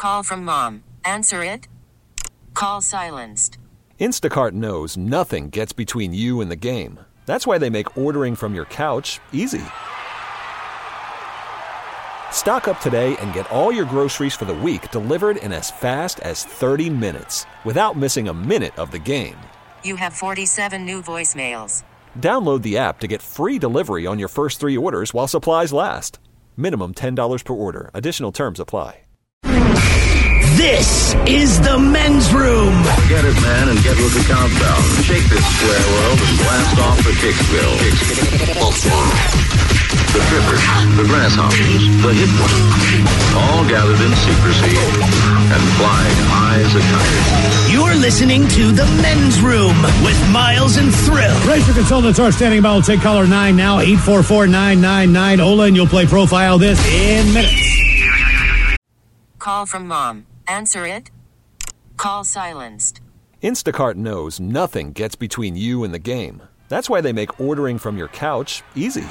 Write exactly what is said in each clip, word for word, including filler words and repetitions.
Call from mom. Answer it. Call silenced. Instacart knows nothing gets between you and the game. That's why they make ordering from your couch easy. Stock up today and get all your groceries for the week delivered in as fast as thirty minutes without missing a minute of the game. You have forty-seven new voicemails. Download the app to get free delivery on your first three orders while supplies last. Minimum ten dollars per order. Additional terms apply. This is the men's room. Get it, man, and get with the countdown. Shake this square world and blast off the Kicksville. The Trippers, the Grasshoppers, the Hit Ones, all gathered in secrecy and flying high as a kite. You're listening to the men's room with Miles and Thrill. Racer consultants are standing by. We'll take caller nine now, eight four four, nine nine nine. Ola, and you'll play Profile This in minutes. Call from mom. Answer it. Call silenced. Instacart knows nothing gets between you and the game. That's why they make ordering from your couch easy.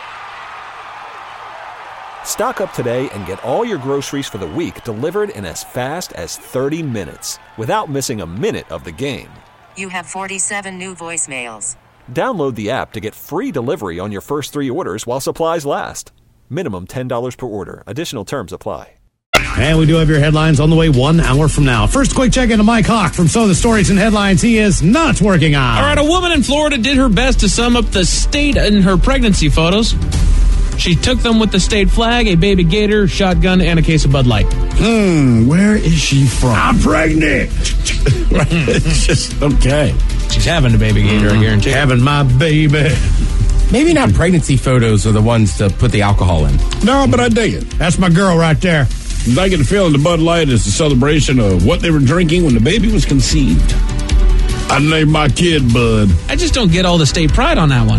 Stock up today and get all your groceries for the week delivered in as fast as thirty minutes without missing a minute of the game. You have forty-seven new voicemails. Download the app to get free delivery on your first three orders while supplies last. Minimum ten dollars per order. Additional terms apply. And we do have your headlines on the way one hour from now. First, quick check into Mike Hawk from So the Stories and Headlines he is not working on. All right, a woman in Florida did her best to sum up the state in her pregnancy photos. She took them with the state flag, a baby gator, shotgun, and a case of Bud Light. Hmm, where is she from? I'm pregnant. Right, it's just, okay. She's having a baby gator, I guarantee. Having my baby. Maybe not pregnancy photos are the ones to put the alcohol in. No, but I dig it. That's my girl right there. I get the feeling the Bud Light is the celebration of what they were drinking when the baby was conceived. I named my kid Bud. I just don't get all the state pride on that one.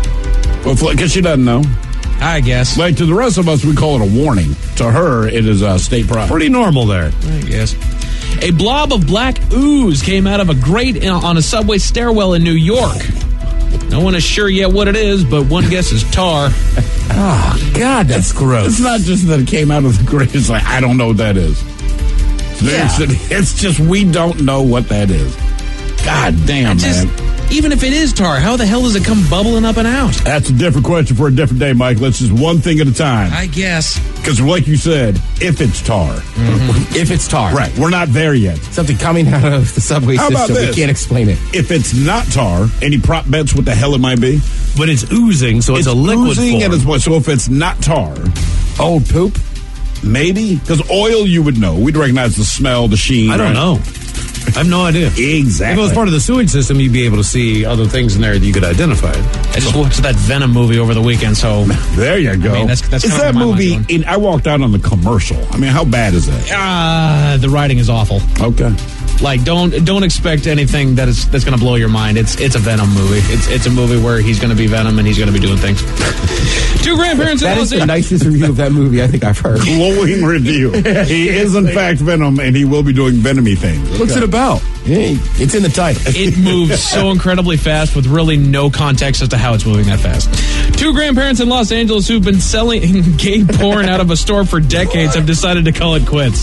Well, because she doesn't know. I guess. Like to the rest of us, we call it a warning. To her, it is uh, state pride. Pretty normal there. I guess. A blob of black ooze came out of a grate in, on a subway stairwell in New York. No one is sure yet what it is, but one guess is tar. Oh, God, that's gross. It's not just that it came out of the grate. It's like, I don't know what that is. Yeah. It's, it's just we don't know what that is. God damn, just, man. Even if it is tar, how the hell does it come bubbling up and out? That's a different question for a different day, Mike. Let's just one thing at a time. I guess. Because like you said, if it's tar. Mm-hmm. If it's tar. Right. We're not there yet. Something coming out of the subway How about system. this? We can't explain it. If it's not tar, any prop bets what the hell it might be? But it's oozing, so it's, It's a liquid oozing form. and it's what? So if it's not tar, Old poop? maybe? Because oil you would know. We'd recognize the smell, the sheen. I don't right? know. I have no idea. Exactly. If it was part of the sewage system, you'd be able to see other things in there that you could identify. I just watched that Venom movie over the weekend, so... There you go. I mean, that's- that's is kinda that where my movie? mind's In, I walked out on the commercial. I mean, how bad is that? Ah, the writing is awful. Okay. Like, don't don't expect anything that is that's going to blow your mind. It's it's a Venom movie. It's it's a movie where he's going to be Venom and he's going to be doing things. Two grandparents in That Los is the Angeles. nicest review of that movie I think I've heard. Glowing review. He is in fact Venom, and he will be doing Venomy things. What's it about? Hey, it's in the title. It moves so incredibly fast with really no context as to how it's moving that fast. Two grandparents in Los Angeles who've been selling gay porn out of a store for decades have decided to call it quits.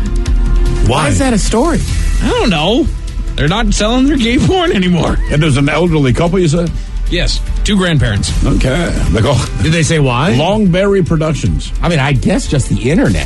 Why is that a story? I don't know. They're not selling their gay porn anymore. And there's an elderly couple, you said? Yes, two grandparents. Okay. They go, Did they say why? Longberry Productions. I mean, I guess just the internet.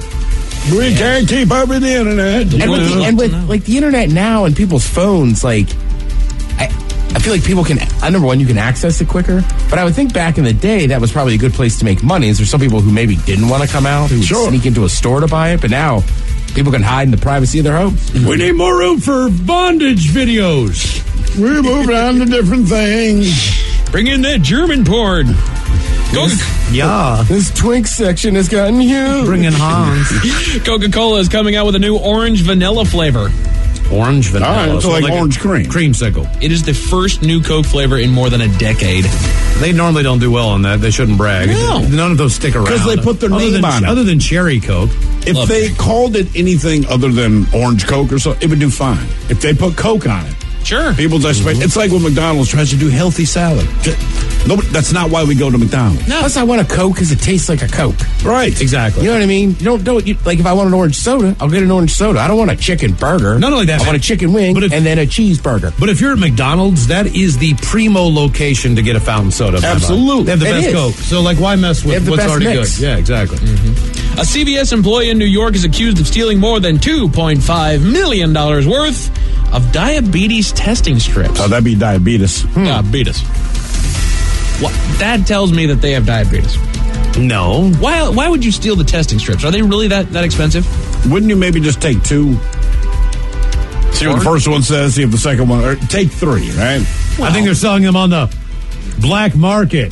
We can't keep up with the internet. And with, the, and with like the internet now and people's phones, like I, I feel like people can. Uh, number one, you can access it quicker. But I would think back in the day that was probably a good place to make money. Is there some people who maybe didn't want to come out, who would Sure. sneak into a store to buy it? But now people can hide in the privacy of their homes. We need more room for bondage videos. We moved on to different things. Bring in that German porn. Go. Yeah. This Twink section has gotten huge. Bringing Hans. Coca-Cola is coming out with a new orange vanilla flavor. Orange vanilla. All right, so like orange a cream. Creamsicle. It is the first new Coke flavor in more than a decade. They normally don't do well on that. They shouldn't brag. No. None of those stick around. 'Cause they put their other name than, on it. Other than Cherry Coke. If Love they it. called it anything other than Orange Coke or something, it would do fine. If they put Coke on it, Sure. People's expect It's like when McDonald's tries to do healthy salad. Nobody, that's not why we go to McDonald's. No. Plus, I want a Coke because it tastes like a Coke. Right. Exactly. You know what I mean? You don't don't you, like if I want an orange soda, I'll get an orange soda. I don't want a chicken burger. Not only that, I want a chicken wing but if, and then a cheeseburger. But if you're at McDonald's, that is the primo location to get a fountain soda. Absolutely. They have the It best is. Coke. So, like, why mess They have with the what's best already mix. good? Yeah, exactly. A C V S employee in New York is accused of stealing more than two point five million dollars worth of diabetes testing strips. Oh, that'd be diabetes. Diabetes. What? That tells me that they have diabetes. No. Why Why would you steal the testing strips? Are they really that, that expensive? Wouldn't you maybe just take two? See what the first one says, see if the second one, or take three, right? I think they're selling them on the black market.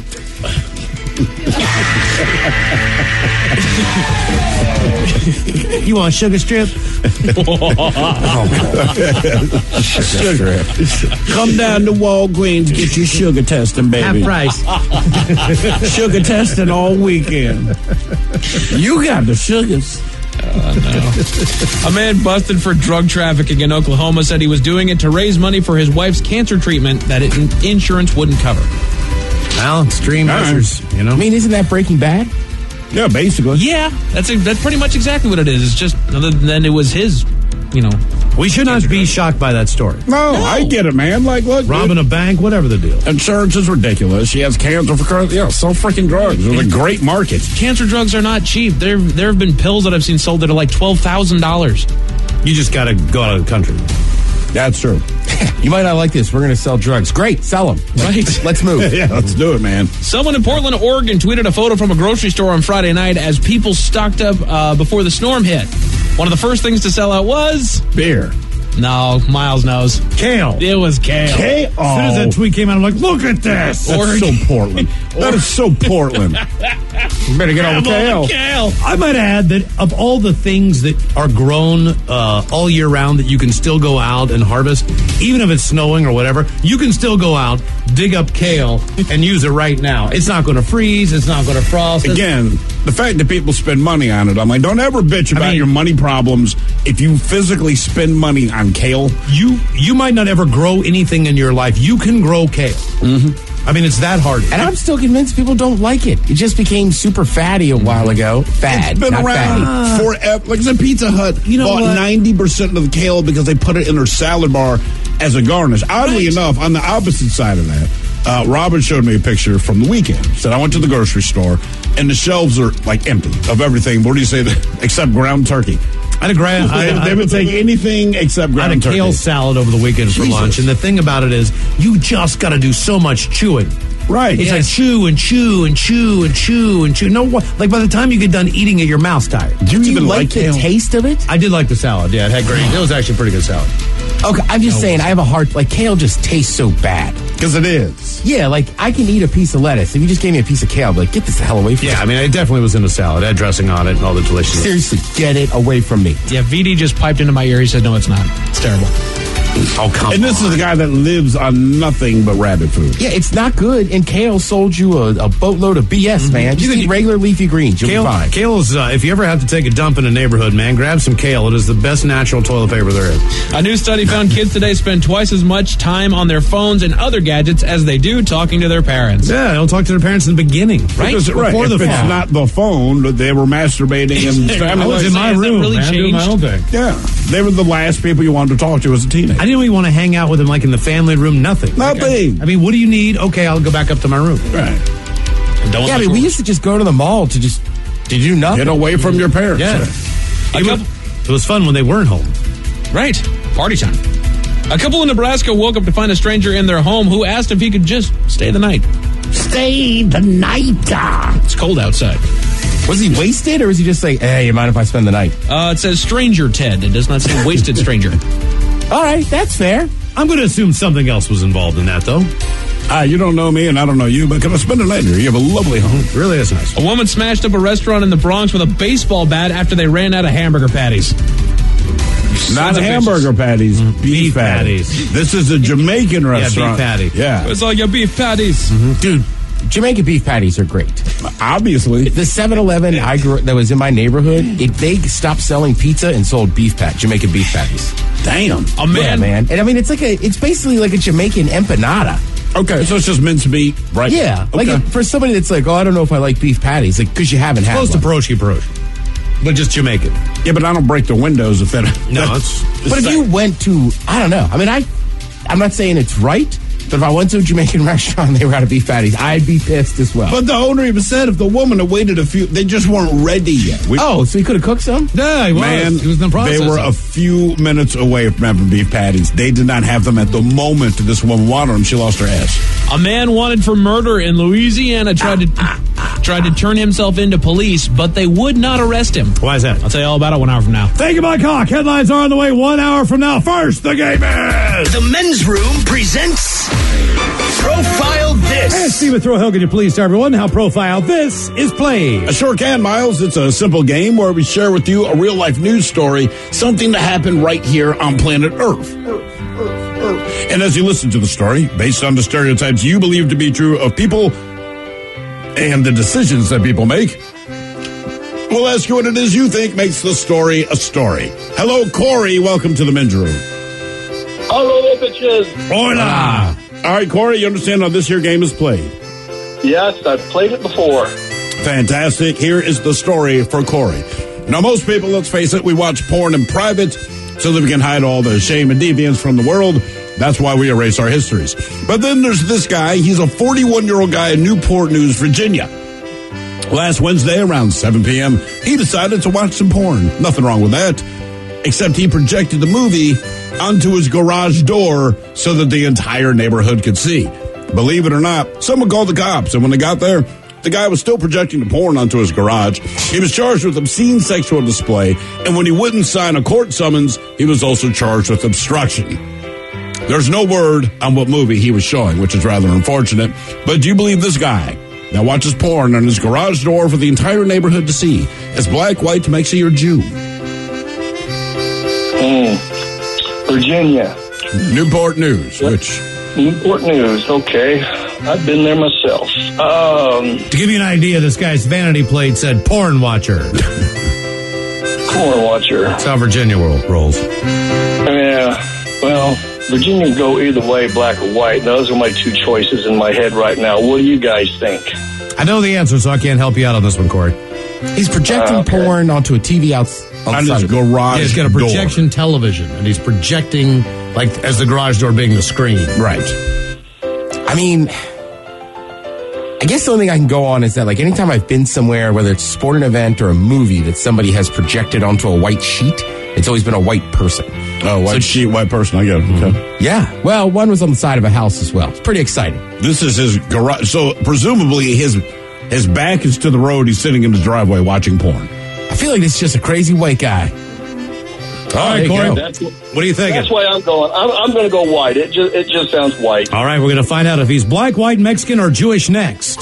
You want a sugar strip? Sugar. Come down to Walgreens, get your sugar testing, baby. Half price. Sugar testing all weekend. You got the sugars. A man busted for drug trafficking in Oklahoma said he was doing it to raise money for his wife's cancer treatment that it, insurance wouldn't cover. Well, extreme All right. measures, you know? I mean, isn't that Breaking Bad? Yeah, basically. Yeah, that's a, that's pretty much exactly what it is. It's just other than it was his, you know. We should not be shocked by that story. No, I get it, man. Like, look, Robbing a bank, whatever the deal. insurance is ridiculous. She has cancer for crying. Yeah, sell freaking drugs. There's a great market. Cancer drugs are not cheap. There there have been pills that I've seen sold that are like twelve thousand dollars. You just got to go out of the country. That's true. You might not like this. We're going to sell drugs. Great, sell them. Right. Let's move. Yeah, let's do it, man. Someone in Portland, Oregon tweeted a photo from a grocery store on Friday night as people stocked up uh, before the storm hit. One of the first things to sell out was... Beer. No, Miles knows. Kale. It was kale. Hey, As soon as that tweet came out, I'm like, look at this. That's so Portland. That is so Portland. You better get on the kale. Kale. I might add that of all the things that are grown uh, all year round that you can still go out and harvest, even if it's snowing or whatever, you can still go out, dig up kale, and use it right now. It's not going to freeze. It's not going to frost. Again, the fact that people spend money on it, I'm like, don't ever bitch about mean- your money problems if you physically spend money on kale. You you might not ever grow anything in your life. You can grow kale. Mm-hmm. I mean, it's that hard. And I'm still convinced people don't like it. It just became super fatty a while ago. Fad. It's been not around fatty. forever. Like I said, Pizza Hut You know bought what? ninety percent of the kale because they put it in their salad bar as a garnish. Oddly Right. enough, on the opposite side of that, uh, Robin showed me a picture from the weekend. He said, I went to the grocery store, and the shelves are, like, empty of everything. What do you say? Except ground turkey. I had a gra- I, They, I, they would take anything except I had ground a turkey. kale salad over the weekend for Jesus. lunch, and the thing about it is, you just got to do so much chewing. Right. It's like chew and chew and chew and chew and chew. No, what? Like by the time you get done eating it, your mouth's tired. Do you Do you even like, like the kale? taste of it? I did like the salad. Yeah, it had great. It was actually a pretty good salad. Okay, I'm just saying, I have a hard, like, kale just tastes so bad. Because it is. Yeah, like, I can eat a piece of lettuce. If you just gave me a piece of kale, I'd be like, get this the hell away from Yeah, me. I mean, it definitely was in the salad. It had dressing on it and all the delicious. Seriously, get it away from me. Yeah, V D just piped into my ear. He said, no, it's not. It's terrible. Oh, come And this on. is a guy that lives on nothing but rabbit food. Yeah, it's not good, and kale sold you a, a boatload of B S, man. Just You can- eat regular leafy greens. You'll Kale, be fine. kale is, uh, if you ever have to take a dump in a neighborhood, man, grab some kale. It is the best natural toilet paper there is. A new study found kids today spend twice as much time on their phones and other gadgets as they do talking to their parents. Yeah, they'll talk to their parents in the beginning. Right? Because, right. Before If the it's phone. not the phone, but they were masturbating and I family was life. in my Has that room, really man, doing my own changed? thing. Yeah. They were the last people you wanted to talk to as a teenager. I didn't really want to hang out with him like in the family room. Nothing. Like, Nothing. I, I mean, what do you need? Okay, I'll go back up to my room. Right. Don't Yeah, I mean, we used to just go to the mall to just to do nothing. Get away from your parents. Yeah. A It was, couple- it was fun when they weren't home. Right. Party time. A couple in Nebraska woke up to find a stranger in their home who asked if he could just stay the night. Stay the night. Ah. It's cold outside. Was he wasted, or was he just like, hey, you mind if I spend the night? Uh, it says stranger Ted. It does not say wasted stranger. All right, that's fair. I'm going to assume something else was involved in that, though. Ah, you don't know me and I don't know you, but can I spend a night here? You have a lovely home. It really is nice. A woman smashed up a restaurant in the Bronx with a baseball bat after they ran out of hamburger patties. Not Sons of hamburger patties, beef, Beef patties. patties. This is a Jamaican beef restaurant. patty. Yeah. It's like your beef patties. Dude, Jamaican beef patties are great. Obviously. The seven eleven I grew that was in my neighborhood, it, they stopped selling pizza and sold beef pat, Jamaican beef patties. Damn. A man. Yeah, man. And I mean, it's like a, it's basically like a Jamaican empanada. Okay, so it's just minced meat, right? Yeah. Okay. Like for somebody that's like, oh, I don't know if I like beef patties, like, because you haven't had Close one. to Peroshi Peroshi. But just Jamaican. Yeah, but I don't break the windows if that. No, it's. But if you went to, I don't know. I mean, I, I'm not saying it's right, but if I went to a Jamaican restaurant and they were out of beef patties, I'd be pissed as well. But the owner even said if the woman had waited a few, they just weren't ready yet. We, oh, so he could have cooked some? Yeah, he was. Man, he was in the process. they were a few minutes away from having beef patties. They did not have them at the moment this woman wanted them. She lost her ass. A man wanted for murder in Louisiana tried to tried to turn himself into police, but they would not arrest him. Why is that? I'll tell you all about it one hour from now. Thank you, Mike Hawk. Headlines are on the way one hour from now. First, the game is. The Men's Room presents Profile Hey, This. Stephen Throwhill, can you please tell everyone how Profile This is played? I sure can, Miles. It's a simple game where we share with you a real life news story, something that happened right here on planet Earth. Earth, Earth, Earth. And as you listen to the story, based on the stereotypes you believe to be true of people and the decisions that people make, we'll ask you what it is you think makes the story a story. Hello, Corey. Welcome to the Men's Room. Hello, bitches. Hola. All right, Corey, you understand how this here game is played? Yes, I've played it before. Fantastic. Here is the story for Corey. Now, most people, let's face it, we watch porn in private so that we can hide all the shame and deviance from the world. That's why we erase our histories. But then there's this guy. He's a forty-one-year-old guy in Newport News, Virginia. Last Wednesday around seven p.m., he decided to watch some porn. Nothing wrong with that, except he projected the movie onto his garage door so that the entire neighborhood could see. Believe it or not, someone called the cops, and when they got there, the guy was still projecting the porn onto his garage. He was charged with obscene sexual display, and when he wouldn't sign a court summons, he was also charged with obstruction. There's no word on what movie he was showing, which is rather unfortunate, but do you believe this guy now watches porn on his garage door for the entire neighborhood to see? As black, white makes you a Jew. Mm. Virginia. Newport News, Yep. which... Newport News, okay. I've been there myself. Um, To give you an idea, this guy's vanity plate said porn watcher. corn watcher. That's how Virginia world rolls. Yeah, well, Virginia can go either way, black or white. Those are my two choices in my head right now. What do you guys think? I know the answer, so I can't help you out on this one, Corey. He's projecting Uh, okay. porn onto a T V out on on the his side of it. garage Yeah, he's got a door. projection television, and he's projecting, like, as the garage door being the screen. Right. I mean, I guess the only thing I can go on is that, like, anytime I've been somewhere, whether it's a sporting event or a movie that somebody has projected onto a white sheet, it's always been a white person. Oh, white So- sheet, white person. I get it. Okay. Yeah. Well, one was on the side of a house as well. It's pretty exciting. This is his garage. So presumably his his back is to the road. He's sitting in his driveway watching porn. I feel like it's just a crazy white guy. All right, there you Corey. go. That's, What are you thinking? that's why I'm going. I'm, I'm going to go white. It just it just sounds white. All right, we're going to find out if he's black, white, Mexican, or Jewish next.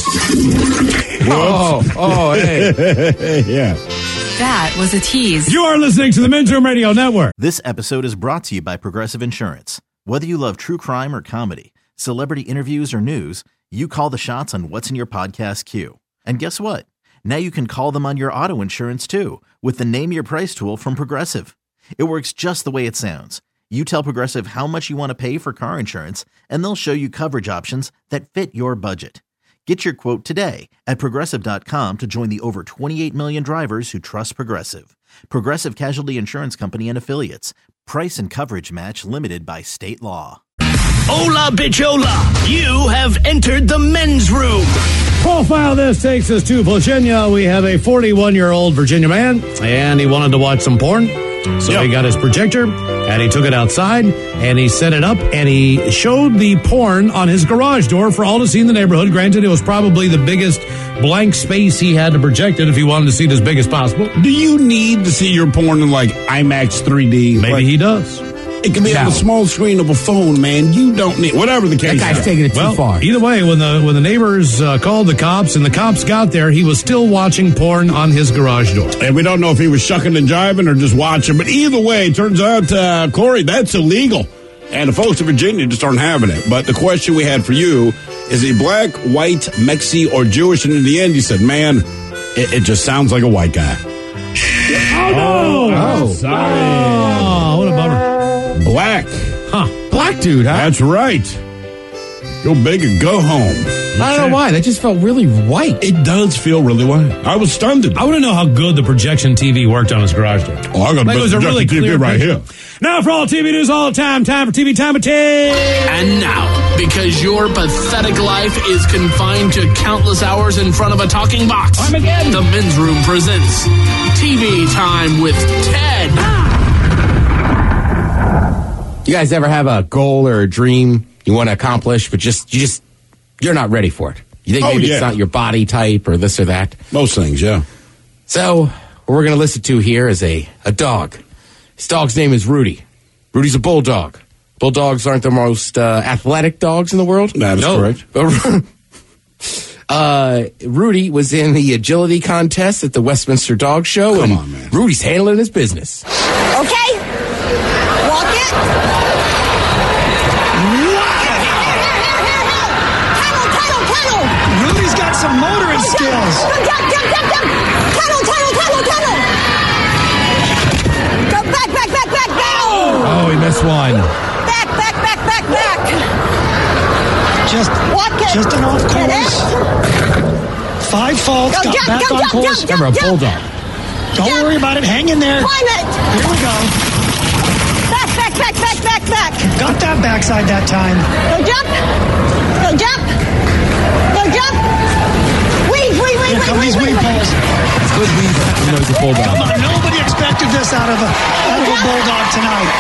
Oh, oh, hey. Yeah. That was a tease. You are listening to the Men's Room Radio Network. This episode is brought to you by Progressive Insurance. Whether you love true crime or comedy, celebrity interviews or news, you call the shots on what's in your podcast queue. And guess what? Now you can call them on your auto insurance too with the Name Your Price tool from Progressive. It works just the way it sounds. You tell Progressive how much you want to pay for car insurance, and they'll show you coverage options that fit your budget. Get your quote today at Progressive dot com to join the over twenty-eight million drivers who trust Progressive. Progressive Casualty Insurance Company and Affiliates. Price and coverage match limited by state law. Hola, bichola. You have entered the Men's Room. Profile This takes us to Virginia. We have a forty-one-year-old Virginia man, and he wanted to watch some porn. So Yep. he got his projector, and he took it outside, and he set it up, and he showed the porn on his garage door for all to see in the neighborhood. Granted, it was probably the biggest blank space he had to project it if he wanted to see it as big as possible. Do you need to see your porn in like IMAX three D? Maybe Like, he does. It can be on No. the small screen of a phone, man. You don't need whatever the case. That guy's is. taking it too Well, far. either way, when the when the neighbors uh, called the cops and the cops got there, he was still watching porn on his garage door. And we don't know if he was shucking and jiving or just watching. But either way, it turns out, uh, Corey, that's illegal. And the folks in Virginia just aren't having it. But the question we had for you is he black, white, Mexi, or Jewish? And in the end, he said, man, it, it just sounds like a white guy. Oh, no. Oh, sorry. Oh, what a bummer. Black. Huh. Black dude, huh? That's right. Go big and go home. I don't know why. That just felt really white. It does feel really white. I was stunned. I want to know how good the projection T V worked on his garage door. Oh, I got like a it was a really T V clear right picture. here. Now for all T V news all the time, time for T V Time of Ten. And now, because your pathetic life is confined to countless hours in front of a talking box, Armageddon. the Men's Room presents T V Time with Ted. You guys ever have a goal or a dream you want to accomplish, but just you just you're not ready for it? You think Oh, maybe yeah. it's not your body type or this or that? Most things, yeah. So what we're going to listen to here is a, a dog. His dog's name is Rudy. Rudy's a bulldog. Bulldogs aren't the most uh, athletic dogs in the world. That is correct. uh, Rudy was in the agility contest at the Westminster Dog Show. Come and on, man. Rudy's handling his business. Okay. Walk it. Tunnel, tunnel, tunnel. Rudy's got some motoring skills. Jump, jump, jump, jump, jump. Tunnel, tunnel, tunnel, tunnel. Go back, back, back, back, back. Oh, he missed one. Back, back, back, back, back. Just, Walk it. just an off Get course. it. Five faults, Go, got jump, back jump, on jump, course. jump, Remember, a jump. bulldog. Don't jump. worry about it. Hang in there. Climb it. Here we go. Back, back, back, back, back, back. Got that backside that time. Go jump. Go jump. Go jump. Weave, weave, weave, Here come weave, these weave, weed weave. poles. Good weed. You know he's a bulldog. Come on, nobody expected this out of a, out of a bulldog tonight.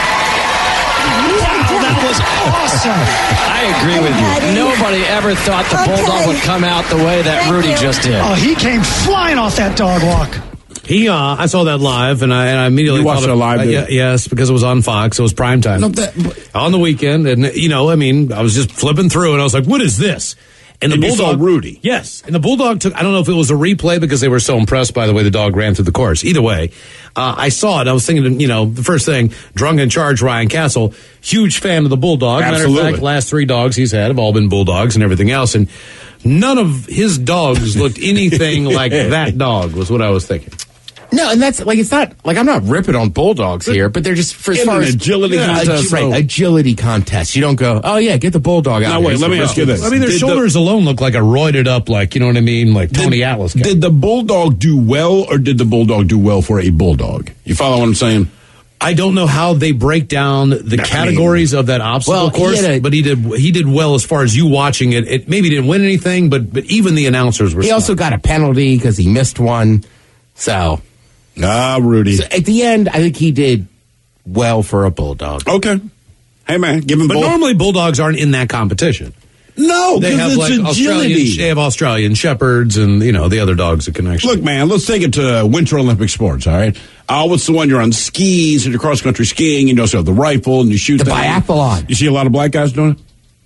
Wow, that was awesome. I agree with you. Nobody ever thought the Okay. bulldog would come out the way that Thank Rudy you. just did. Oh, he came flying off that dog walk. He, uh, I saw that live, and I, and I immediately You watched thought it live, uh, did yeah, you? yes, because it was on Fox. It was prime time No, that- on the weekend, and you know, I mean, I was just flipping through, and I was like, "What is this?" And the And you bulldog, saw Rudy. yes, and the bulldog took. I don't know if it was a replay because they were so impressed by the way the dog ran through the course. Either way, uh, I saw it. I was thinking, you know, the first thing, drunk in charge, Ryan Castle, huge fan of the bulldog. Matter of Absolutely. fact, last three dogs he's had have all been bulldogs and everything else, and none of his dogs looked anything like that dog. Was what I was thinking. No, and that's like it's not like I'm not ripping on bulldogs here, but they're just for as In far an as agility Yeah, contest, agi- right? so- Agility contest. You don't go, oh yeah, get the bulldog out. Now, here. wait, He's let the me ask real- you this. I mean, their Did the- shoulders alone look like a roided up, like, you know what I mean? Like Tony Atlas guy. Did the bulldog do well, or did the bulldog do well for a bulldog? You follow what I'm saying? I don't know how they break down the I categories of that obstacle Well, he course, had a- but he did he did well as far as you watching it. It maybe didn't win anything, but but even the announcers were. He also got a penalty because he missed one. So, Ah, Rudy. so at the end, I think he did well for a bulldog. Okay. Hey, man, give him but both. normally bulldogs aren't in that competition. No, They have because like it's Australian, agility. they have Australian shepherds and you know the other dogs that can actually. Look, man, let's take it to Winter Olympic sports, all right? Uh, what's the one you're on skis and you're cross-country skiing and you also have the rifle and you shoot The things. biathlon. You see a lot of black guys doing it?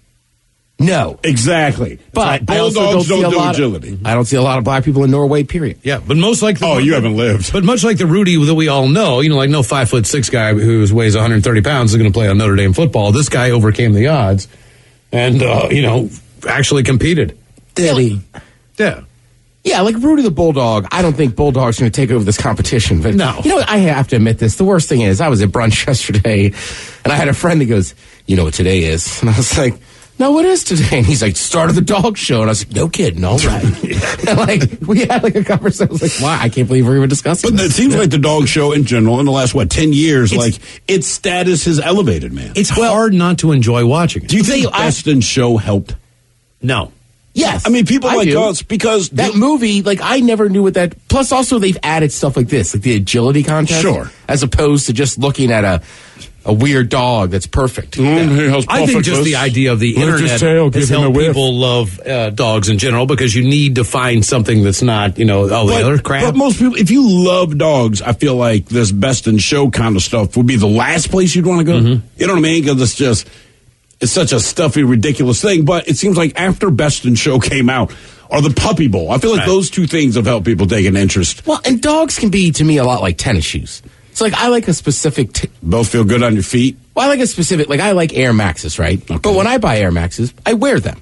No, Exactly. but I also bulldogs don't, see don't a do lot agility. Of, I don't see a lot of black people in Norway. Period. Yeah, but most like the Oh, you haven't lived. But much like the Rudy that we all know, you know, like no five foot six guy who weighs one hundred thirty pounds is going to play on Notre Dame football. This guy overcame the odds, and uh, you know, actually competed. Really? Yeah. Yeah, like Rudy the Bulldog, I don't think Bulldog's going to take over this competition. But No. you know what? I have to admit this. The worst thing is, I was at brunch yesterday, and I had a friend that goes, "You know what today is?" And I was like, "No, what is today?" And he's like, "Start of the dog show." And I was like, "No kidding, all right." And like we had like a conversation. I was like, "Wow, I can't believe we're even discussing." But this. it seems like the dog show in general in the last, what, ten years, like, its status has elevated, man. It's hard not to enjoy watching it. Do you think Best in Show helped? No. Yes. I mean, people I like do. us, because that the- movie, like, I never knew what that. Plus, also, they've added stuff like this, like the agility contest. Sure. As opposed to just looking at a a weird dog that's perfect. I think just the idea of the internet has helped people love uh, dogs in general because you need to find something that's not, you know, all the But, other crap. but most people, if you love dogs, I feel like this Best in Show kind of stuff would be the last place you'd want to go. Mm-hmm. You know what I mean? Because it's just, it's such a stuffy, ridiculous thing. But it seems like after Best in Show came out, or the Puppy Bowl, I feel like Right. those two things have helped people take an interest. Well, and dogs can be, to me, a lot like tennis shoes. It's like, I like a specific. T- Both feel good on your feet. well, I like a specific, like, I like Air Maxes, right? But when I buy Air Maxes, I wear them.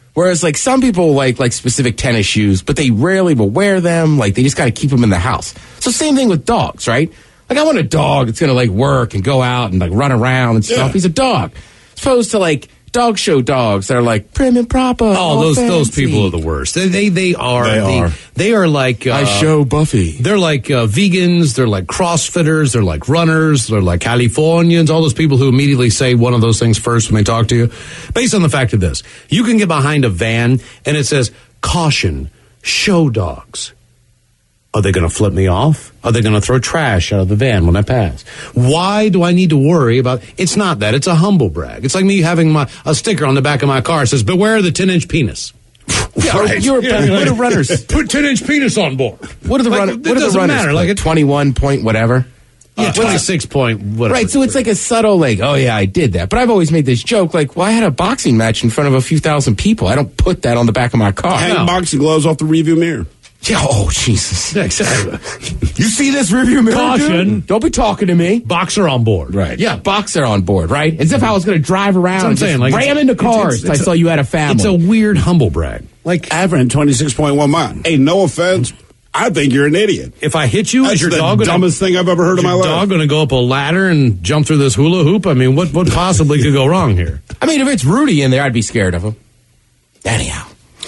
Whereas, like, some people like like specific tennis shoes, but they rarely will wear them. Like, they just got to keep them in the house. So same thing with dogs, right? Like, I want a dog that's going to, like, work and go out and, like, run around and stuff. Yeah. He's a dog. As opposed to, like, dog show dogs that are, like, prim and proper. Oh, those fancy. Those people are the worst. They they, they are. They they are. They are like. Uh, I show Buffy. They're like uh, vegans. They're like CrossFitters. They're like runners. They're like Californians. All those people who immediately say one of those things first when they talk to you. Based on the fact of this, you can get behind a van and it says, caution, show dogs. Are they going to flip me off? Are they going to throw trash out of the van when I pass? Why do I need to worry about? It's not that. It's a humble brag. It's like me having my a sticker on the back of my car that says, beware the ten-inch penis. Yeah, right. You're, Yeah, what like, are runners? Put ten-inch penis on board. What are the Like, runners? it What are the doesn't runners? matter. Like Like it- twenty-one point whatever. Yeah, twenty-six point whatever. Right, so it's like a subtle, like, oh yeah, I did that. But I've always made this joke, like, well, I had a boxing match in front of a few thousand people. I don't put that on the back of my car. Hang No. boxing gloves off the rearview mirror. Yeah, oh, Jesus. Yeah, exactly. You see this rearview mirror? Caution. Dude? Don't be talking to me. Boxer on board. Right. Yeah, boxer on board, right? As if I was going to drive around That's what I'm and saying. just Like, ram it's- into it's- cars. it's- it's I a- saw you had a family. It's a weird humble brag. Like, I've ran twenty-six point one miles. Hey, no offense. I think you're an idiot. if I hit you, That's is your the dog gonna, dumbest thing I've ever heard is in my your life. dog going to go up a ladder and jump through this hula hoop? I mean, what what possibly could go wrong here? I mean, if it's Rudy in there, I'd be scared of him. Anyhow.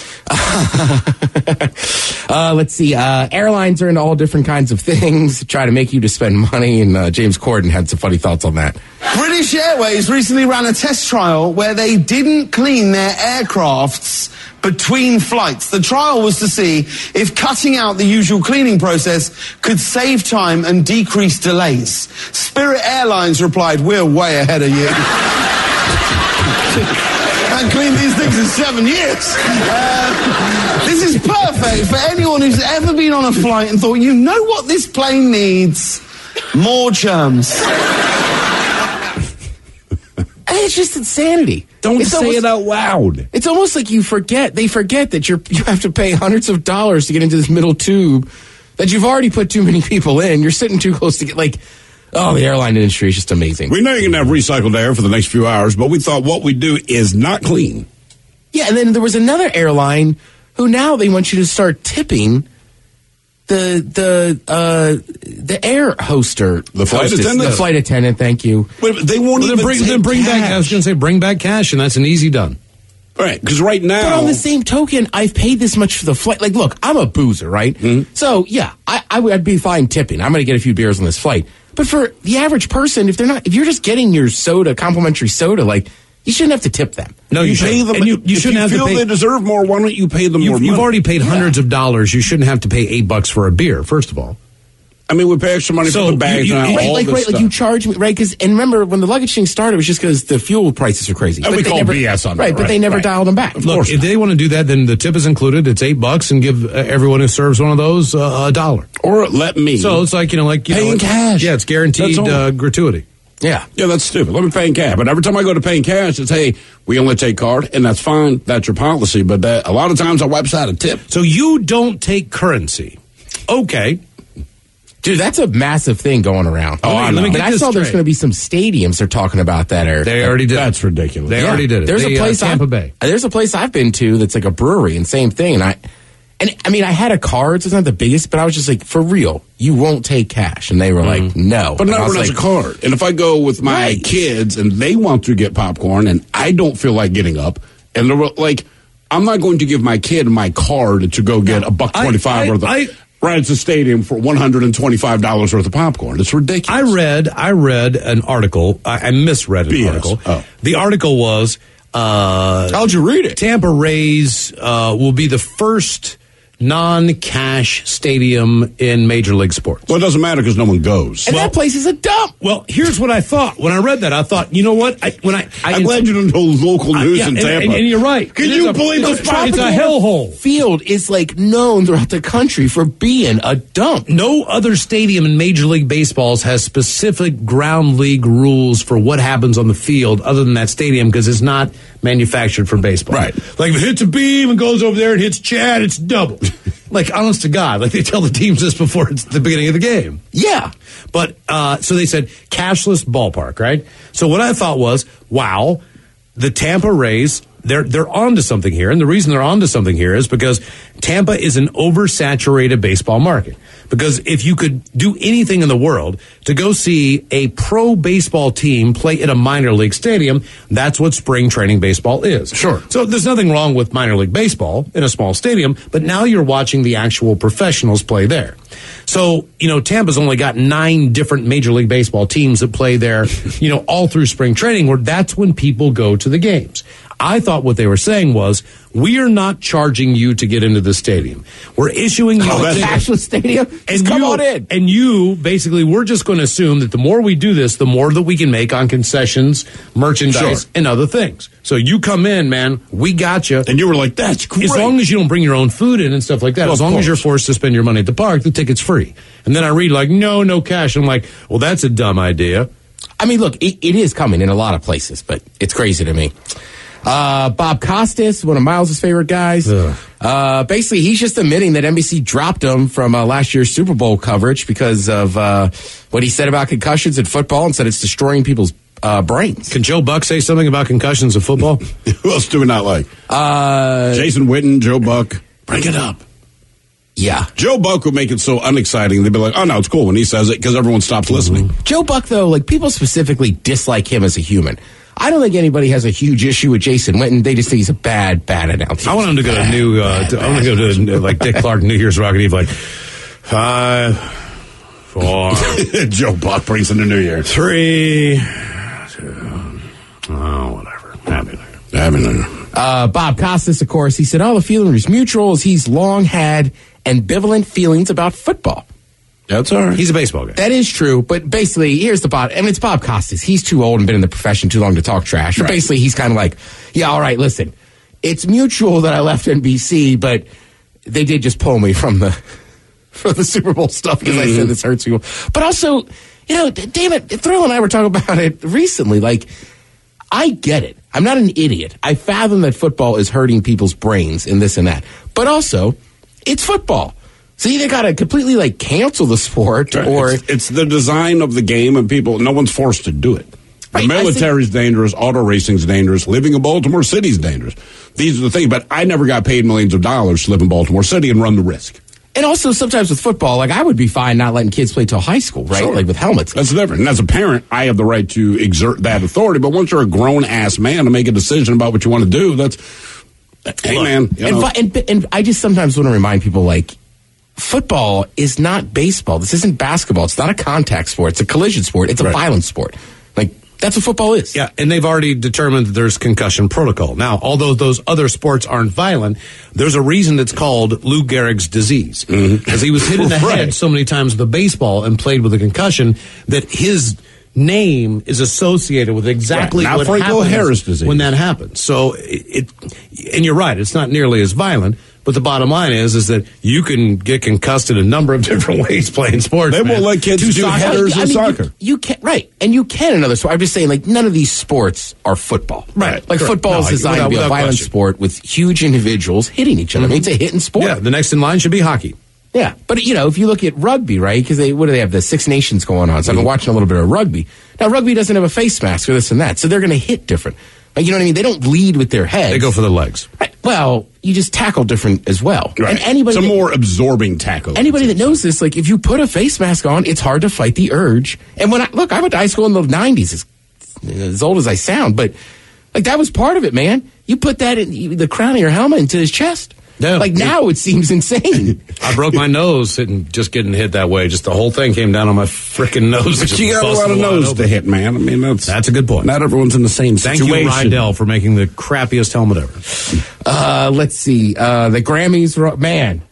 uh, let's see. Uh, airlines are into all different kinds of things, try to make you to spend money, and uh, James Corden had some funny thoughts on that. British Airways recently ran a test trial where they didn't clean their aircrafts between flights. The trial was to see if cutting out the usual cleaning process could save time and decrease delays. Spirit Airlines replied, we're way ahead of you. I've cleaned these things in seven years. Uh, this is perfect for anyone who's ever been on a flight and thought, you know what this plane needs? More germs. It's just insanity. Don't It's say almost- it out loud. It's almost like you forget. They forget that you're you have to pay hundreds of dollars to get into this middle tube that you've already put too many people in. You're sitting too close to get like. Oh, the airline industry is just amazing. We know you're going to have recycled air for the next few hours, but we thought what we do is not clean. Yeah, and then there was another airline who now they want you to start tipping the the uh, the air hoster, The flight hostess, attendant? the flight attendant. Thank you. Wait, they won't Well, then even bring, take then bring back. I was cash. going to say bring back cash, and that's an easy done. Right, because right now... But on the same token, I've paid this much for the flight. Like, look, I'm a boozer, right? Mm-hmm. So yeah, I, I would I'd be fine tipping. I'm going to get a few beers on this flight. But for the average person, if they're not, if you're just getting your soda, complimentary soda, like you shouldn't have to tip them. No, you, you should. pay them, And you, you if shouldn't you have feel to pay. they deserve more, why don't you pay them more You've, money? you've already paid hundreds of dollars. You shouldn't have to pay eight bucks for a beer. First of all. I mean, we pay extra money So for the bags you- you- and Right, all like this right, stuff. like you charge me, right? Because and remember when the luggage thing started, it was just because the fuel prices are crazy. And But we they call never, B S on that, right? But right, they never right. dialed them back. Look, if they want to do that, then the tip is included. It's eight bucks, and give uh, everyone who serves one of those uh, a dollar. Or let me. So it's like you know, like you Paying know, like- cash. Yeah, it's guaranteed That's all. uh, gratuity. Yeah. Yeah, that's stupid. Let me pay in cash. But every time I go to paying cash, it's, hey, we only take card, and that's fine. That's your policy. But that, a lot of times I wipe out a tip. So you don't take currency. Okay. Dude, that's a massive thing going around. Oh, I know. Let me But get I this saw there's straight. going to be some stadiums they're talking about that are. They already did. That's ridiculous. They already did it. There's They, a uh, place Tampa I've, Bay. There's a place I've been to that's like a brewery and same thing. And I, and I mean, I had a card. So it's not the biggest, but I was just like, for real, you won't take cash. And they were like, no. But And I not was when it's like, a card. And if I go with my Right. kids and they want to get popcorn and I don't feel like getting up, and they're like, I'm not going to give my kid my card to go get a buck I- twenty-five I- worth of. I- Right at the stadium for one hundred twenty-five dollars worth of popcorn. It's ridiculous. I read. I read an article. I, I misread an B S. article. Oh. The article was. Uh, How'd you read it? Tampa Rays uh, will be the first non-cash stadium in Major League Sports. Well, it doesn't matter because no one goes. and that place is a dump. Well, here's what I thought when I read that. I thought, you know what? I, when I, I I'm glad you don't know local I- news yeah, in and- Tampa. and- and you're right. Can It you is a- believe no, this? it's a hellhole. Field is like known throughout the country for being a dump. No other stadium in Major League Baseball has specific ground league rules for what happens on the field other than that stadium because it's not manufactured for baseball. Right. Like if it hits a beam and goes over there and hits Chad, it's double. Like, honest to God, like they tell the teams this before it's the beginning of the game. Yeah. But, uh, so they said cashless ballpark, right? So what I thought was, wow, the Tampa Rays they're they're onto something here, and the reason they're onto something here is because Tampa is an oversaturated baseball market. Because if you could do anything in the world to go see a pro baseball team play at a minor league stadium, that's what spring training baseball is. Sure. So there's nothing wrong with minor league baseball in a small stadium, but now you're watching the actual professionals play there. So, you know, Tampa's only got nine different Major League Baseball teams that play there, you know, all through spring training, where that's when people go to the games. I thought what they were saying was, we are not charging you to get into the stadium. We're issuing you oh, a ticket. Cashless stadium? And come you, on in. And you, basically, we're just going to assume that the more we do this, the more that we can make on concessions, merchandise, Sure. and other things. So you come in, man, we got you. And you were like, that's great. As long as you don't bring your own food in and stuff like that, Well, as of long as course. you're forced to spend your money at the park, the ticket's free. And then I read like, no, no cash. I'm like, well, that's a dumb idea. I mean, look, it, it is coming in a lot of places, but it's crazy to me. Uh, Bob Costas, one of Miles' favorite guys. Uh, basically, he's just admitting that N B C dropped him from uh, last year's Super Bowl coverage because of uh, what he said about concussions in football and said it's destroying people's uh, brains. Can Joe Buck say something about concussions in football? Who else do we not like? Uh, Jason Witten, Joe Buck. Bring it up. Yeah. Joe Buck would make it so unexciting. They'd be like, oh, no, it's cool when he says it because everyone stops listening. Joe Buck, though, like people specifically dislike him as a human. I don't think anybody has a huge issue with Jason Witten. They just think he's a bad, bad announcer. I want him to go to new. Uh, to, I want to go to uh, like Dick Clark New Year's Rocket Eve. Like five, four. Joe Buck brings in the New Year. Three, two, oh whatever. Happy New Year. Happy New Year. Uh, Bob Costas, of course, he said all the feeling is mutual as he's long had ambivalent feelings about football. That's all right. He's a baseball guy. That is true, but basically, here's the bottom. I mean, it's Bob Costas. He's too old and been in the profession too long to talk trash. But Right. basically, he's kind of like, yeah, all right, listen, it's mutual that I left N B C, but they did just pull me from the from the Super Bowl stuff because mm-hmm. I said this hurts you. But also, you know, d- damn it, Thrill and I were talking about it recently. Like, I get it. I'm not an idiot. I fathom that football is hurting people's brains and this and that. But also, it's football. So you either got to completely like cancel the sport, Right. or it's, it's the design of the game, and people. No one's forced to do it. The Right, military's dangerous. Auto racing's dangerous. Living in Baltimore City's dangerous. These are the things. But I never got paid millions of dollars to live in Baltimore City and run the risk. and also sometimes with football, like I would be fine not letting kids play till high school, right? Sure. Like with helmets. That's different. And as a parent, I have the right to exert that authority. But once you're a grown ass man to make a decision about what you want to do, that's hey Look, man. You and, know. and and I just sometimes want to remind people like. Football is not baseball. This isn't basketball. It's not a contact sport. It's a collision sport. It's a Right. violent sport. Like, that's what football is. Yeah, and they've already determined that there's concussion protocol. Now, although those other sports aren't violent, there's a reason it's called Lou Gehrig's disease. Because he was hit in the Right. head so many times with the baseball and played with a concussion that his name is associated with exactly Right. Now what Franco happens Harris disease. when that happens. So it, it, and you're right, it's not nearly as violent. But the bottom line is, is that you can get concussed in a number of different ways playing sports. They man. won't let kids Two do soccer- headers I in mean, soccer. You, you can right, and you can another sport. I'm just saying, like none of these sports are football. Right. Like Correct. football No, is designed without- to be a without violent question. sport with huge individuals hitting each other. I mean, it's a hitting sport. Yeah, the next in line should be hockey. Yeah, but you know, if you look at rugby, right? Because they what do they have? The Six Nations going on. So I've been watching a little bit of rugby. Now, rugby doesn't have a face mask or this and that, so they're going to hit different. Like, you know what I mean? They don't lead with their head. They go for the legs. Right. Well, you just tackle different as well. Right. And anybody it's a that- more absorbing tackle. Anybody that knows this, like if you put a face mask on, it's hard to fight the urge. And when I look, I went to high school in the nineties, as, as old as I sound, but like that was part of it, man. You put that in the crown of your helmet into his chest. Yeah. Like now it seems insane. I broke my nose sitting, just getting hit that way. Just the whole thing came down on my freaking nose. But Just you got a busted lot of wide nose open. to hit, man. I mean, that's That's a good point. not everyone's in the same Thank situation. you, Rydell, for making the crappiest helmet ever. Uh, let's see. Uh, the Grammys, ro- man.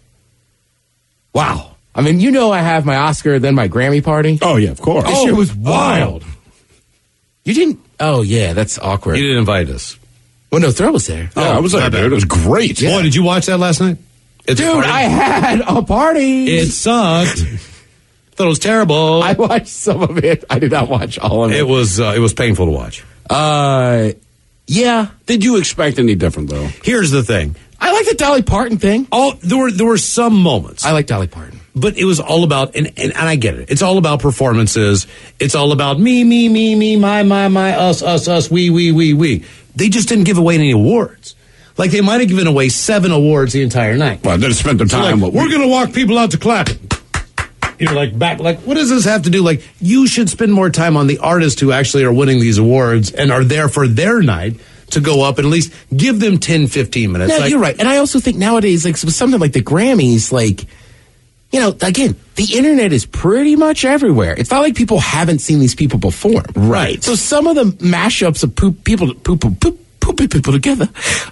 Wow. I mean, you know, I have my Oscar, then my Grammy party. Oh yeah, of course. This year was wild. You didn't? Oh yeah, that's awkward. You didn't invite us. Well, no, Thrill was there. Yeah, I was there, dude. It was great. Boy, did you watch that last night? It's a Dude, party. I had a party. It sucked. Thought it was terrible. I watched some of it. I did not watch all of it. It was uh, it was painful to watch. Uh, yeah. Did you expect any different though? Here's the thing. I like the Dolly Parton thing. Oh, there were there were some moments. I like Dolly Parton. But it was all about, and, and, and I get it. It's all about performances. It's all about me, me, me, me, my, my, my, us, us, us, we, we, we, we. they just didn't give away any awards. Like, they might have given away seven awards the entire night. Well, they spent their So, time. like, we're going to walk people out to clapping. You know, like, back, like, what does this have to do? Like, you should spend more time on the artists who actually are winning these awards and are there for their night to go up and at least give them ten, fifteen minutes. No, like, you're right. And I also think nowadays, like, with something like the Grammys, like, you know, again, the internet is pretty much everywhere. It's not like people haven't seen these people perform. Right. So some of the mashups of poop people, poop, poop, poop, pooping people together.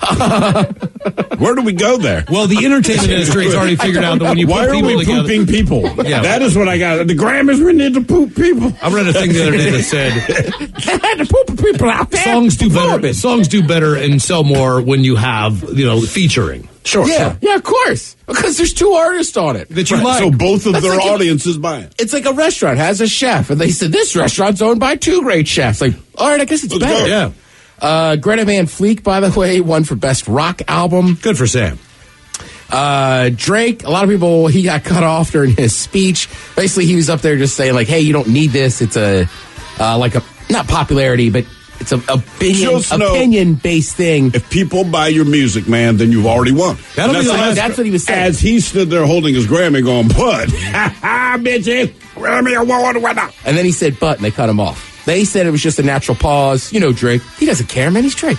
Where do we go there? Well, the entertainment industry has already figured out that when you Why put are people we together, pooping people? Yeah. That is what I got. The Grammys, we need to poop people. I read a thing the other day that said the pooping people out there. songs do better. performing. Songs do better and sell more when you have, you know, featuring. Sure. Yeah, yeah, of course. Because there's two artists on it. That you Right, like. so both of That's their like a- audiences buy it. It's like a restaurant has a chef, and they said this restaurant's owned by two great chefs. Like, all right, I guess it's Let's better. go. Yeah. Uh, Greta Van Fleet, by the way, won for Best Rock Album. Good for Sam. Uh, Drake, a lot of people, he got cut off during his speech. Basically, he was up there just saying, like, hey, you don't need this. It's a, uh, like a, not popularity, but it's a opinion, Just know- opinion-based thing. If people buy your music, man, then you've already won. That'll be that's, the last- that's what he was saying. As he stood there holding his Grammy going, "Put, ha ha, bitches, Grammy award winner." And then he said, but, and they cut him off. They said it was just a natural pause. You know, Drake. He doesn't care, man. He's Drake.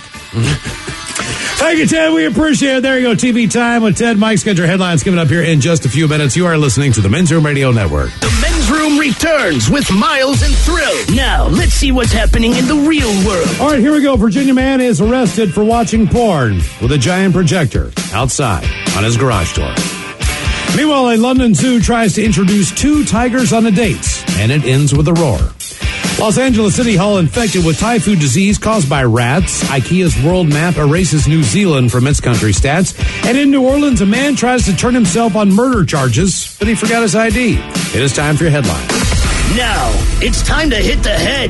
Thank you, Ted. We appreciate it. There you go. T V time with Ted. Mike's got your headlines coming up here in just a few minutes. You are listening to the Men's Room Radio Network. The Men's Room returns with Miles and Thrill. Now, let's see what's happening in the real world. All right, here we go. Virginia man is arrested for watching porn with a giant projector outside on his garage door. Meanwhile, a London zoo tries to introduce two tigers on a date, and it ends with a roar. Los Angeles City Hall infected with typhoid disease caused by rats. IKEA's world map erases New Zealand from its country stats. And in New Orleans, a man tries to turn himself on murder charges, but he forgot his I D. It is time for your headline. Now, it's time to hit the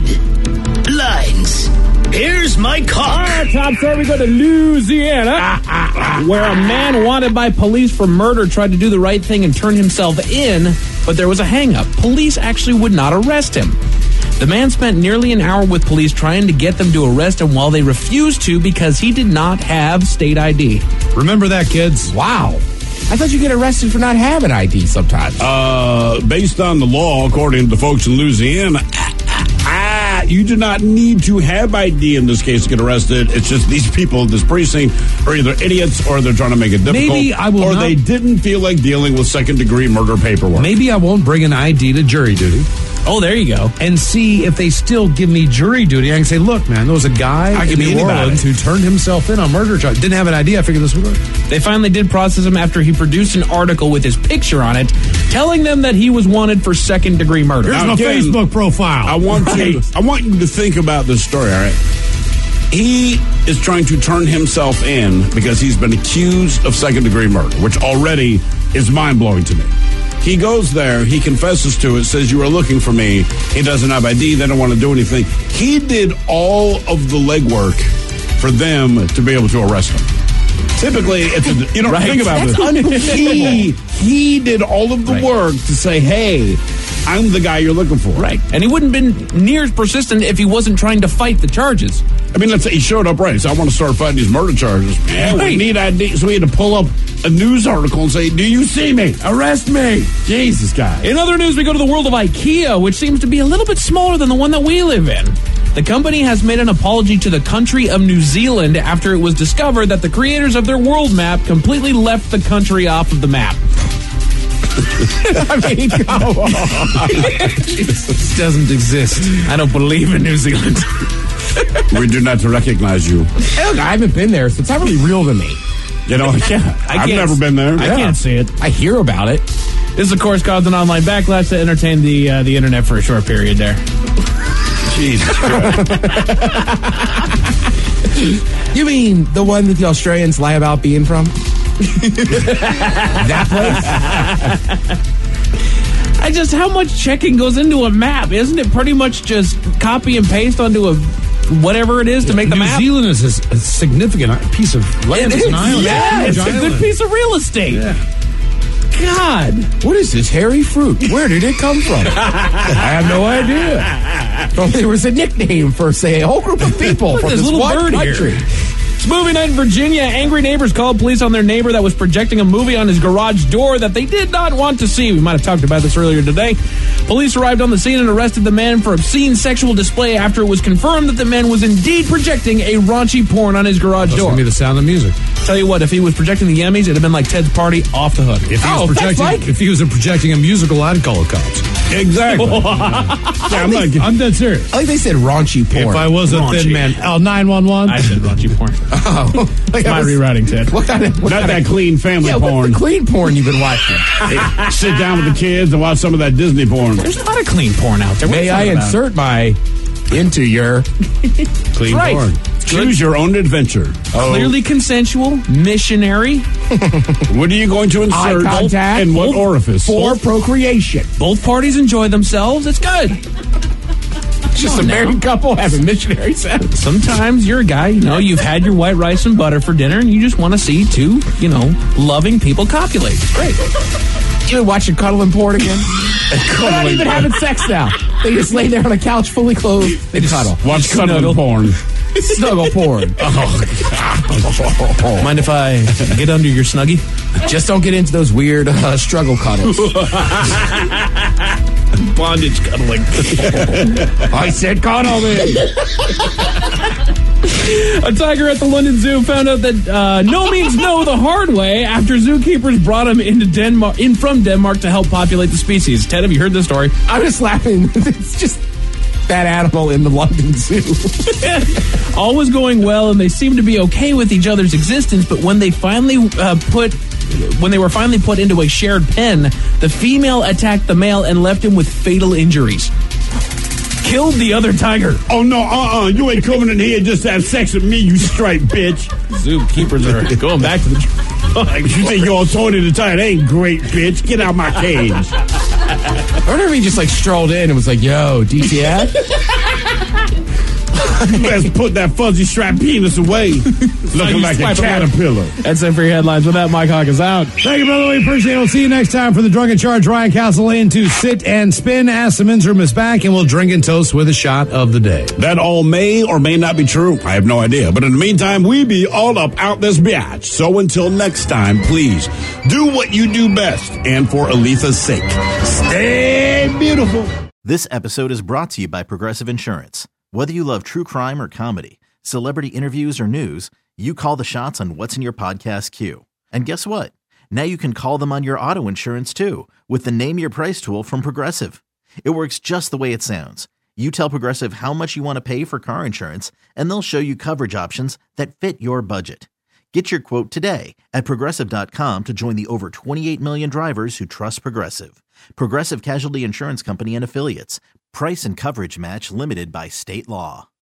headlines. Here's Mike Hawk. All right, top story, we go to Louisiana, where a man wanted by police for murder tried to do the right thing and turn himself in, but there was a hang-up. Police actually would not arrest him. The man spent nearly an hour with police trying to get them to arrest him while they refused to because he did not have state I D. Remember that, kids? Wow. I thought you get arrested for not having I D sometimes. Uh, based on the law, according to the folks in Louisiana, ah, you do not need to have I D in this case to get arrested. It's just these people in this precinct are either idiots or they're trying to make it difficult. Maybe I will or not- they didn't feel like dealing with second degree murder paperwork. Maybe I won't bring an I D to jury duty. Oh, there you go. And see if they still give me jury duty. I can say, look, man, there was a guy I in can be New anybody. Orleans who turned himself in on murder charge. Didn't have an idea. I figured this would work. They finally did process him after he produced an article with his picture on it, telling them that he was wanted for second-degree murder. Here's Now, my again, Facebook profile. I want to. I want you to think about this story. All right, he is trying to turn himself in because he's been accused of second degree murder, which already is mind blowing to me. He goes there, he confesses to it, says you are looking for me. He doesn't have I D. They don't want to do anything. He did all of the legwork for them to be able to arrest him. Typically, it's a, you don't Right. think about That's this. unbelievable. He he did all of the Right. work to say, "Hey, I'm the guy you're looking for." Right. And he wouldn't have been near as persistent if he wasn't trying to fight the charges. I mean, let's say he showed up right. So I want to start fighting these murder charges. Man, we Right. need I D. So we had to pull up a news article and say, "Do you see me? Arrest me!" Jesus, guys. In other news, we go to the world of IKEA, which seems to be a little bit smaller than the one that we live in. The company has made an apology to the country of New Zealand after it was discovered that the creators of their world map completely left the country off of the map. I mean, come on. This doesn't exist. I don't believe in New Zealand. We do not recognize you. Hey, look, I haven't been there, so it's not really real to me. You know, yeah, I I've can't- never been there. I Yeah. can't see it. I hear about it. This, of course, caused an online backlash to entertain the uh, the internet for a short period there. Jesus Christ. You mean the one that the Australians lie about being from? That place? I just, how much checking goes into a map? Isn't it pretty much just copy and paste onto a whatever it is to make the New map? Zealand is a, s- a significant piece of land. It It's an is. island. Yeah, It's it's a a huge good island. piece of real estate. Yeah. God. What is this hairy fruit? Where did it come from? I have no idea. Well, there was a nickname for, say, a whole group of people from this, this little one bird country. Here. It's movie night in Virginia. Angry neighbors called police on their neighbor that was projecting a movie on his garage door that they did not want to see. We might have talked about this earlier today. Police arrived on the scene and arrested the man for obscene sexual display after it was confirmed that the man was indeed projecting a raunchy porn on his garage That's door. going to be the Sound of Music. Tell you what, if he was projecting the Emmys, it'd have been like Ted's Party, off the hook. If he Oh, was that's projecting, like- if he was projecting a musical, I'd call the cops. Exactly. yeah, I'm, not, I'm dead serious. I think they said raunchy porn. If I was a Raunchy. thin man, oh, nine one one. I said raunchy porn. Oh, like My I was- rewriting, Ted. What kind of, what not kind that of, clean family yeah, porn. what's the clean porn you've been watching? Sit down with the kids and watch some of that Disney porn. There's a lot of clean porn out there. What are May you I talking about? insert my into your Clean Right. porn. Choose your own adventure. Clearly consensual, missionary. What are you going to eye insert contact in what orifice? for procreation? Both parties enjoy themselves. It's good. Just a on now. married couple having missionary sex. Sometimes you're a guy, you know, you've had your white rice and butter for dinner, and you just want to see two, you know, loving people copulate. It's great. You been watching cuddling porn again? They're not even having sex now. They just lay there on a couch fully clothed. They just cuddle. Watch cuddling porn. Snuggle porn. Mind if I get under your snuggie? Just don't get into those weird uh, struggle cuddles. Bondage cuddling. I said cuddle me. A tiger at the London Zoo found out that uh, no means no the hard way after zookeepers brought him into Denmark, in from Denmark to help populate the species. Ted, have you heard this story? I'm just laughing. It's just that animal in the London Zoo. All was going well, and they seemed to be okay with each other's existence. But when they finally uh, put, when they were finally put into a shared pen, the female attacked the male and left him with fatal injuries. Killed the other tiger. Oh, no, uh-uh. You ain't coming in here just to have sex with me, you straight bitch. Zookeepers are going back to the... You think you're all Tony the Tiger? That ain't great, bitch. Get out my cage. I wonder if he just like strolled in and was like, yo, D T F? You best put that fuzzy strap penis away. Looking like a caterpillar. That's it for your headlines. With that, Mike Hawk is out. Thank you, brother. We appreciate it. We'll see you next time for the Drunk in Charge. Ryan Castle in to sit and spin. Ask the men's room is back, and we'll drink and toast with a shot of the day. That all may or may not be true. I have no idea. But in the meantime, we be all up out this biatch. So until next time, please do what you do best. And for Aletha's sake, stay beautiful. This episode is brought to you by Progressive Insurance. Whether you love true crime or comedy, celebrity interviews or news, you call the shots on what's in your podcast queue. And guess what? Now you can call them on your auto insurance too with the Name Your Price tool from Progressive. It works just the way it sounds. You tell Progressive how much you want to pay for car insurance, and they'll show you coverage options that fit your budget. Get your quote today at Progressive dot com to join the over twenty-eight million drivers who trust Progressive. Progressive Casualty Insurance Company and Affiliates. Price and coverage match limited by state law.